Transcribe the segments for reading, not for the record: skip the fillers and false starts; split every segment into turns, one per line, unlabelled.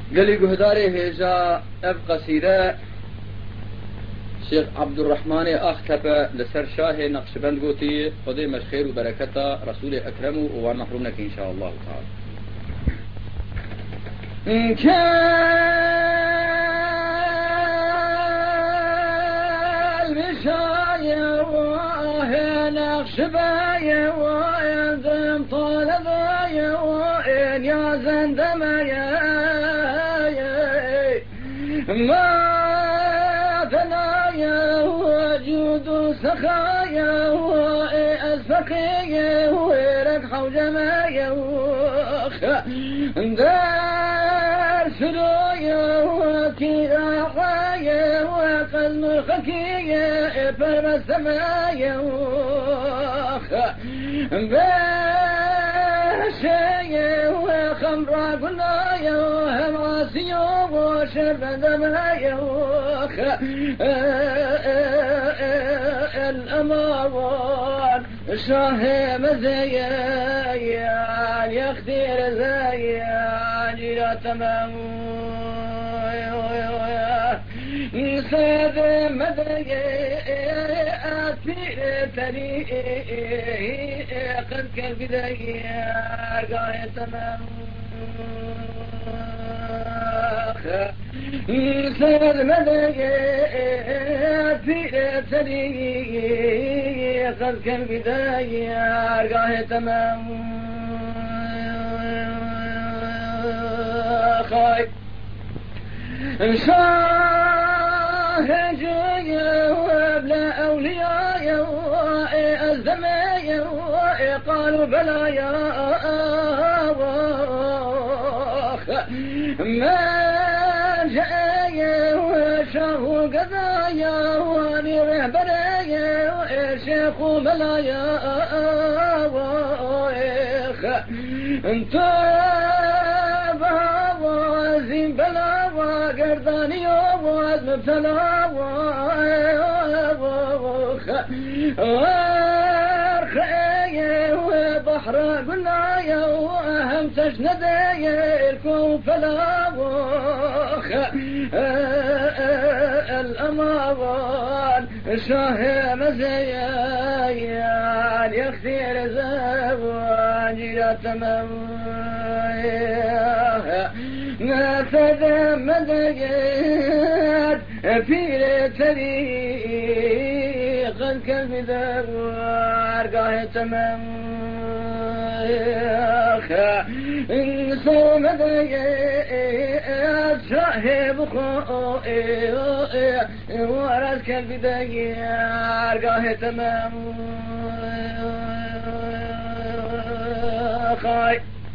قالي قهداري هيجا اب قصيدة شيخ عبد الرحمن اختب لسر شاه نقشبند قوتي خذي مشخير وبركته رسول اكرم ونحرمك ان شاء الله تعالى. كالمشاية وهي نقشباية وينزم طالباية وإن يا زندماية ما ثنايا وجود سخايا وأسفقية وركح وجمايا دار سلويا وكراعايا وقلم خكية فرم السمايا باشايا وخمر قنايا وهماسيا وشرب دمايا الأمارات شاه مزايا يختير زايا جيلا تمام سيد مدايا أثير تريق قد كالبدايا قاية تمام سيد مدايا أثير تريق قد كالبدايا قاية تمام خايف شاهجية وابلا أولياء الزمايا قالوا بلايا ما جايا وشاه قضايا ونيره برايا شيخ بلايا انت بوازين بلا وقرداني وواز مبتلا وارخايا وبحر قنايا وأهم تشندايا الكون فلا الأمارات شاه مزايا يختير زواج لا تمام ما تذمد في طريق الكبدار وارقاه تمام صومد صاحب خوئي ورد كالبدار قاه تمام خاي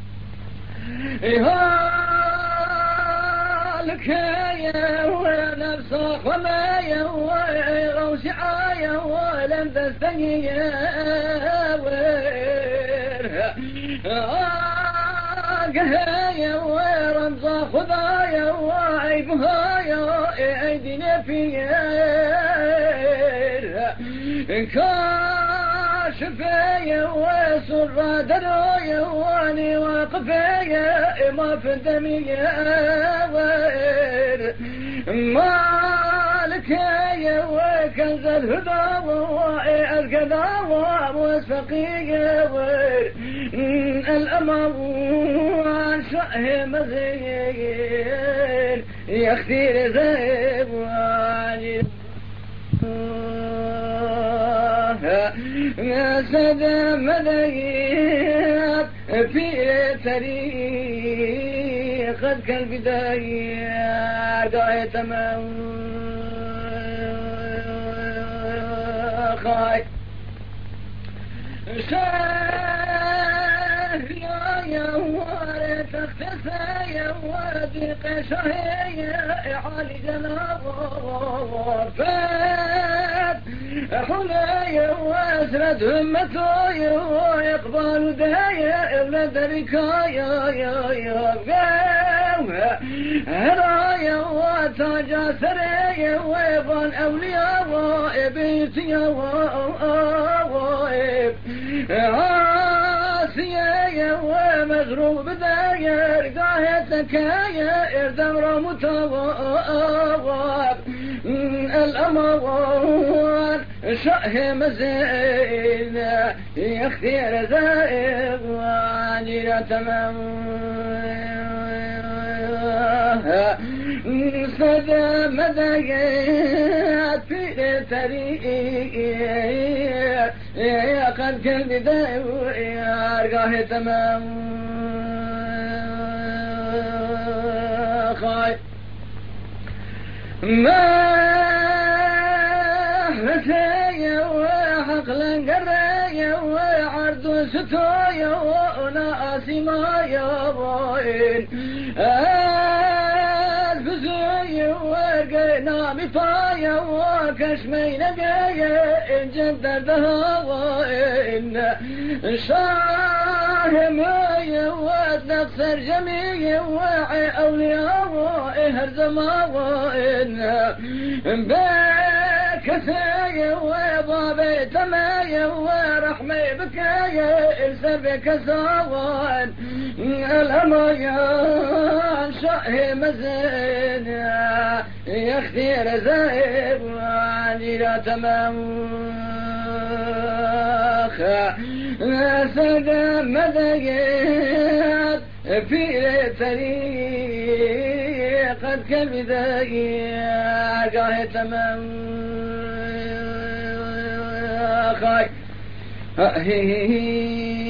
لكايا ونفس خمايا وغوش عايا ولم تستنيا قهايا ورمز خذايا وعيبهايا ايدينا فيا كاشفايا وسر درايا واني واقفايا ما في دميا مالكايا وكنز الهدى والقضى واسفقيا الامر عن شأه مزين يختير زيب وعجيب سد مديات في طريق قد كالبداية قاية تمام خاي يا وارد اختفايا وضيق شهية عالي جناب وفات حلايا واسرد همتايا ويقبل دايا ابن دركايا يا هرايا وتاجا سريا ويبان اولياء وابيتيا وائب عاسيا مزروب بداير قاهتك يا دمر متواب الأموال شأه مزين يختير زائب وعجل تمام صدى مدقات في طريق يا قد كل بداية يا أرقاه تمام خاي ما هتايا وحقلا قرايا وعرض ستايا وناسي ما يبين وقينا بفايا وكشمين قايا جدد هواين شاهم ودنقصر جميع وعي أولياء وإهر زماوين بكثايا وبابي تمايا ورحمي بكايا إلسبك ساوان الأميان شأه مزين يختير زائب وعجل تمام سدى مدقات في طريقة كبداية قاه تمام خاي